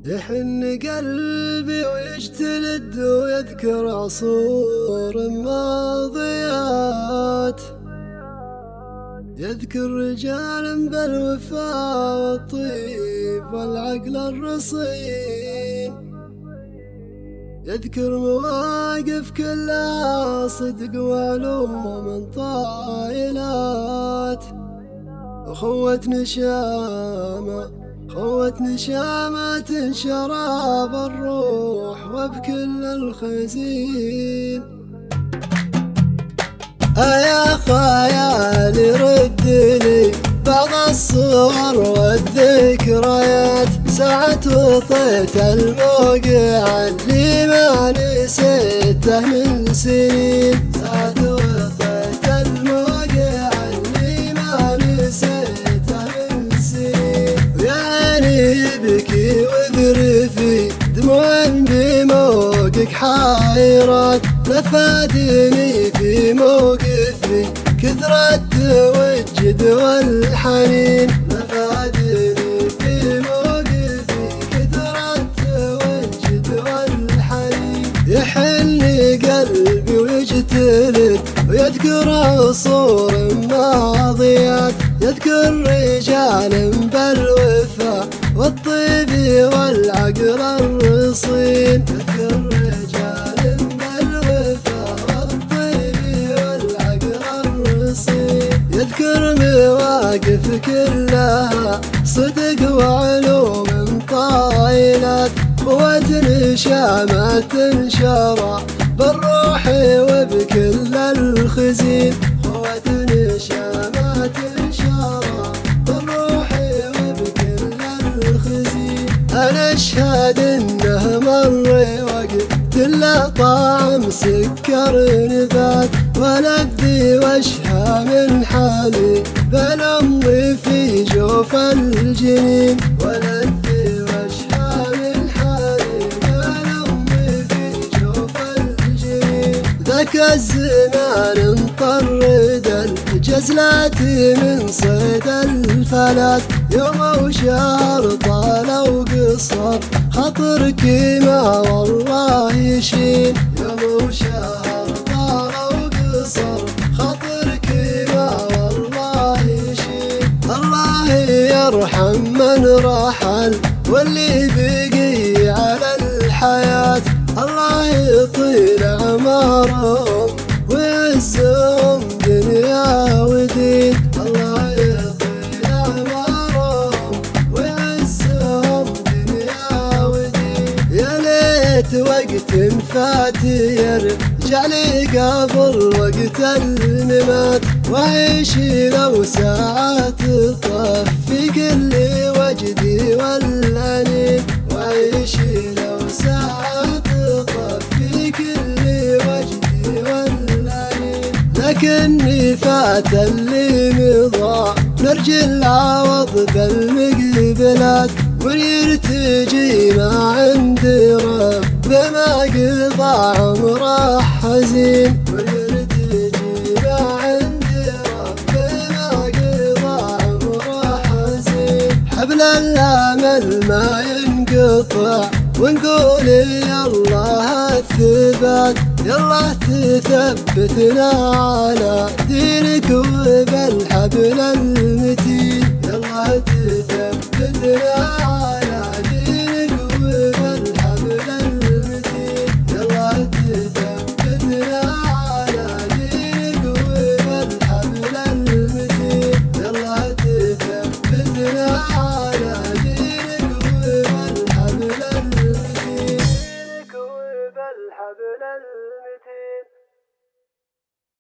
يحن قلبي ويجتلد ويذكر عصور ماضيات، يذكر رجال بالوفاء والطيب والعقل الرصين، يذكر مواقف كلها صدق وعلوم طائلات، أخوة نشامة شراب الروح وبكل الخزين. يا خيالي ردني بعض الصور والذكريات، ساعة وطيت الموقع اللي ما نسيته من سنين، ساعة وطيت الموقع اللي ما نسيته من سنين. ويا عيني يبكي وذرفي دموع بموقك حايرات، نفادني في موقفي كثر التوجد والحنين، نفادني في موقفي كثر التوجد والحنين. يحن قلبي ويجتلد ويذكر عصور ماضيات، يذكر رجال بالوفاء والطيب والعقل الرصين، يذكر رجال بالوفاء والطيب والعقل الرصين. يذكر مواقف كلها صدق وعلوم طائلات، قوة نشامة شرى بالروح وبكل الخزين، قوة نشامة شرى بالروح وبكل الخزين. أنا أشهد إنه مر وقت لا طعم سكر نبات، ولذي واشهى من حالي بل أمضي في جوف الجنين، ولذي واشهى من حالي بل أمضي في جوف الجنين. ذاك الزمان انطرد الجزلات من صيد الفلات، يوم وشهر طال وقصر خاطرك ما والله يشين، يوم وشهر طال وقصر خاطرك ما والله يشين. الله يرحم من رحل واللي بقي على الحياة، الله يطيل أعمارهم ويعزهم دنيا ودين، الله يطيل أعمارهم ويعزهم دنيا ودين. يا ليت وقت فات يرجع لي قبل وقت الممات، وأعيش لو ساعات طفي كل وجدي والأنين، وأعيش لو ساعات طفي كل وجدي والأنين. لكني فات اللي مضى نرجي العوض بالمقبلات، ويرتجي ما عندي رب ما قضى عمره حزين، ويرتجي ما عندي رب ما قضى عمره حزين. حبل الأمل ما ينقطع ونقول يالله الثبات، يالله تثبتنا على دينك وبالحبل